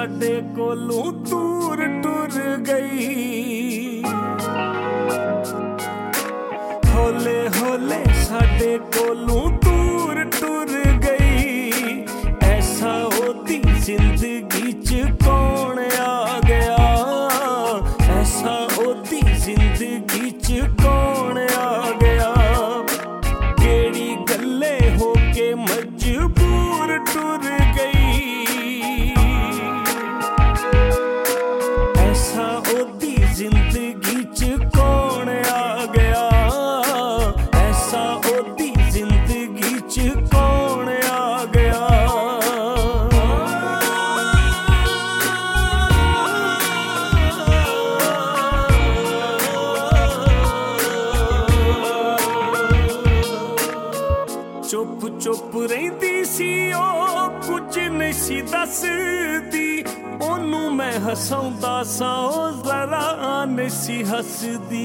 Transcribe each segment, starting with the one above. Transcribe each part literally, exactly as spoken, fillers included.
साडे कोलों दूर टुर गई। होले होले साडे कोलों दूर टुर गई। ऐसा होती जिंदगी च कौन आ गया, ऐसा होती जिंदगी च कौन आ गया। केड़ी गल्ले होके मजबूर टुर गई। ऐसा होती जिंदगी च कौन आ गया, ऐसा होती जिंदगी च कौन आ गया। चुप चुप रहिंदी सी ओ कुछ नहीं सी दसदी। ओनू मैं हसाउंदा सा ओ जरा नहीं सी हसदी।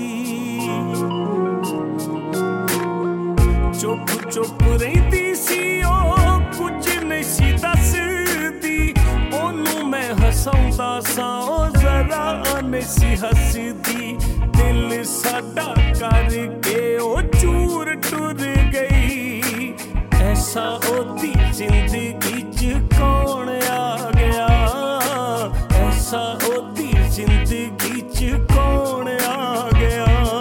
चुप चुप रहिंदी सी ओ कुछ नहीं सी दसदी। ओनू मैं हसाउंदा सा ओ जरा नहीं सी हसदी। दिल साडा करके ओ चूर टुर गई। ऐसा होती जिंदगी च कौन आ गया, ऐसा होती जिंदगी च कौन आ गया।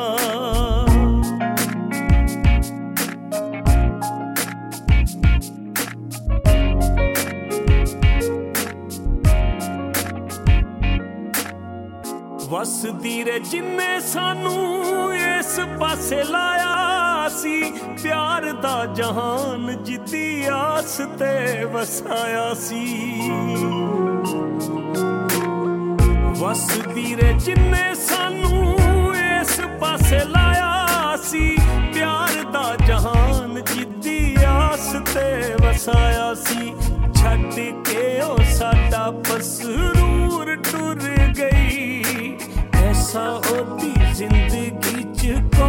वसदी रे जिन्ने सानू इस पासे लाया सी। प्यार दा जहान जिद्दी आस ते वसाया सी। वसदी रे जिन्ने सानू इस पासे लाया सी। प्यार दा जहान जिद्दी आस ते वसाया सी। छड्ड के ओ साडा पसरूर टुर गई। ऐसा होती जिंदगी च